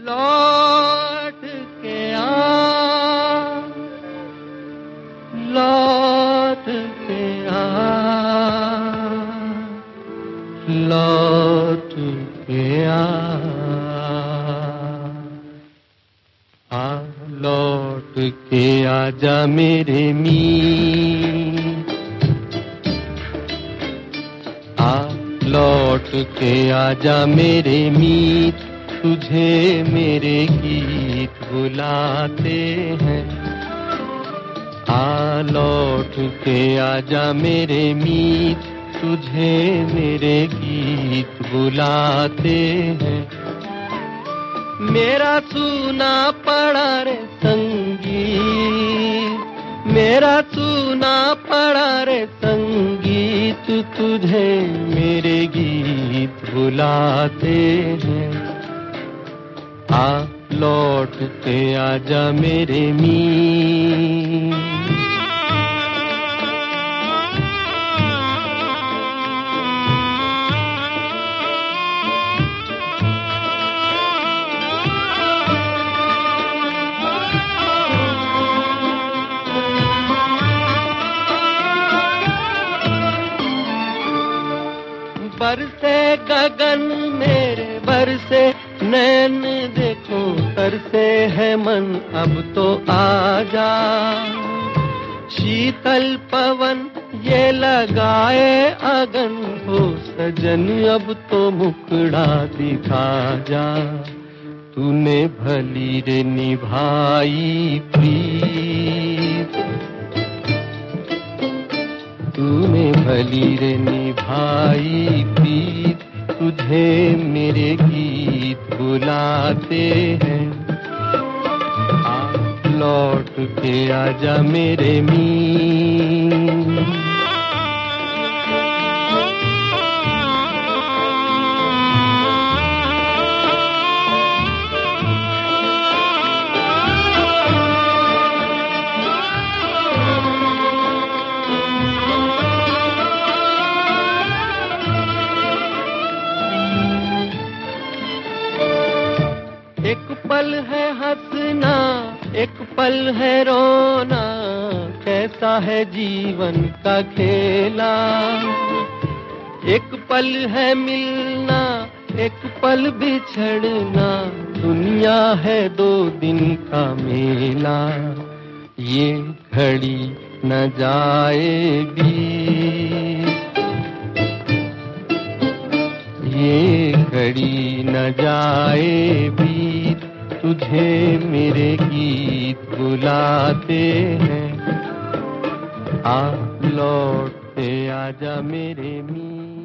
लौट के आ, लौट के आ, लौट के आ, लौट के आजा मेरे मीत, लौट के आजा मेरे मीत, तुझे मेरे गीत बुलाते हैं। लौट के आजा मेरे मीत, तुझे मेरे गीत बुलाते हैं। मेरा सूना पड़ा रे संगीत, मेरा सूना पड़ा रे संगीत, तुझे मेरे गीत बुलाते हैं। लौट के आजा मेरे मीत। बरसे गगन मेरे बरसे नैन, देखो तरसे है मन अब तो आजा। शीतल पवन ये लगाए अगन, हो सजन अब तो मुखड़ा दिखा जा। तूने भली रे निभाई प्रीत, तूने भली रे निभाई प्रीत, तुझे मेरे गीत बुलाते हैं। लौट के आजा मेरे मीत। एक पल है हंसना, एक पल है रोना, कैसा है जीवन का खेला। एक पल है मिलना, एक पल बिछड़ना, दुनिया है 2 दिन का मेला। ये घड़ी न जाए बीत, ये घड़ी न जाए बीत, तुझे मेरे गीत बुलाते हैं। लौट के आजा मेरे मीत।